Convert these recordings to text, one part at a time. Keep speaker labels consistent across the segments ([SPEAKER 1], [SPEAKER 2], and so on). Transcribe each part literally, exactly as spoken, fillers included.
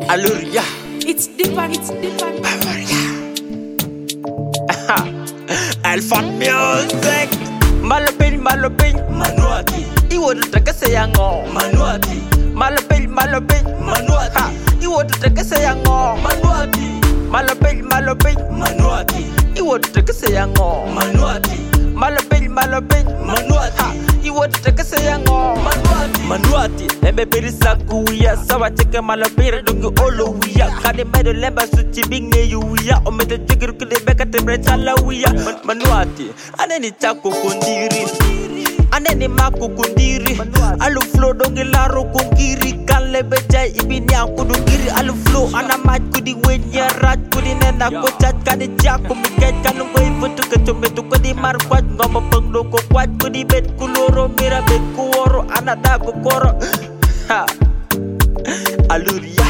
[SPEAKER 1] Aluria.
[SPEAKER 2] It's different, it's different.
[SPEAKER 1] Alpha Music. Malapin, malapin,
[SPEAKER 3] Manuati,
[SPEAKER 1] iwo tutaka sayango.
[SPEAKER 3] Manuati,
[SPEAKER 1] Malapin, malapin,
[SPEAKER 3] Manuati,
[SPEAKER 1] iwo tutaka sayango.
[SPEAKER 3] Manuati,
[SPEAKER 1] Malapin, malapin,
[SPEAKER 3] Manuati,
[SPEAKER 1] iwo tutaka sayango.
[SPEAKER 3] Manuati,
[SPEAKER 1] Malapin, malapin,
[SPEAKER 3] Manuati,
[SPEAKER 1] iwo tutaka sayango.
[SPEAKER 3] Manuati,
[SPEAKER 1] Manuati, lembe piri sakuya, sawa cheke malapira dungu olo wiya. Kade medo lemba suchi binge yuya, omete jigiru kide beka tebre chala wiya. Manuati, aneni chako kundiri, aneni maku kundiri. Alu flow dongi laro kungiri, kan lebe jai ibini aku dungiri. Alu flow anamaj kudi wenya raj kudi nena kochat kani jako miket kanungo ifutu kecometu kudi markwaj ngomba pengdo ko kwaj kudi bet kuloro mira bet kuoro anada kokoro. Ha, Aluria.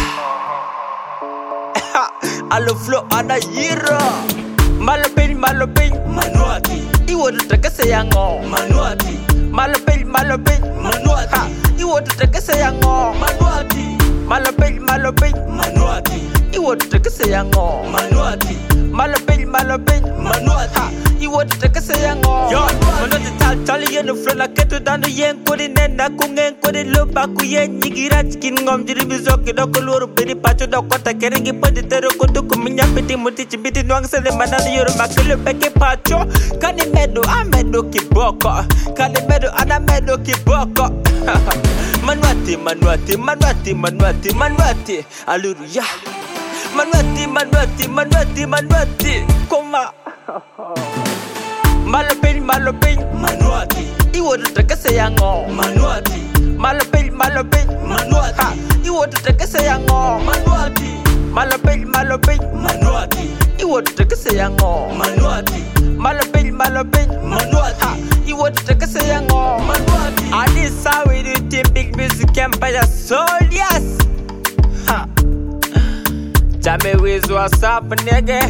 [SPEAKER 1] Alu flow ana yira. Malapin, malapin,
[SPEAKER 3] Manuati,
[SPEAKER 1] iwo tutaka sayango.
[SPEAKER 3] Manuati,
[SPEAKER 1] Malapin, malapin,
[SPEAKER 3] Manuati,
[SPEAKER 1] iwo tutaka sayango.
[SPEAKER 3] Manuati,
[SPEAKER 1] Malapin, malapin,
[SPEAKER 3] Manuati,
[SPEAKER 1] iwo tutaka sayango.
[SPEAKER 3] Manuati,
[SPEAKER 1] Malapin, malapin,
[SPEAKER 3] Manuati,
[SPEAKER 1] iwo tutaka sayango.
[SPEAKER 3] Yo,
[SPEAKER 1] Manoti tal tal yenu flow la ketu danu yen kodi nenda kungen kodi loba ku yen nyigira chikin ngom jiri bizoki doko luru bedi pacho doko ta kerengi podi tero koto kuminya piti muti chibiti nuang sele manani yoru makulu peke pacho. Kani medo amedo kiboko, kani medo anamedo kiboko. Manuati, manuati, manuati, manuati, manuati, Aluria. Manuati, manuati, manuati, manuati, koma. Malapin, malapin,
[SPEAKER 3] Manuati,
[SPEAKER 1] iwo tutaka sayango.
[SPEAKER 3] Manuati,
[SPEAKER 1] Malapin, malapin,
[SPEAKER 3] Manuati,
[SPEAKER 1] iwo tutaka sayango.
[SPEAKER 3] Manuati,
[SPEAKER 1] Malapin, malapin,
[SPEAKER 3] Manuati,
[SPEAKER 1] iwo tutaka sayango.
[SPEAKER 3] Manuati,
[SPEAKER 1] Malapin, malapin,
[SPEAKER 3] Manuati,
[SPEAKER 1] iwo tutaka sayango.
[SPEAKER 3] Manuati,
[SPEAKER 1] And this how we do team big music empire soldiers. Ha. Jame wiz what's up, nigga.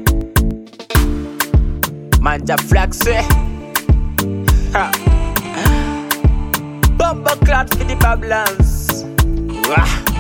[SPEAKER 1] Manja flaxe. Ha. Bomba cloud for the Babylons. Wah.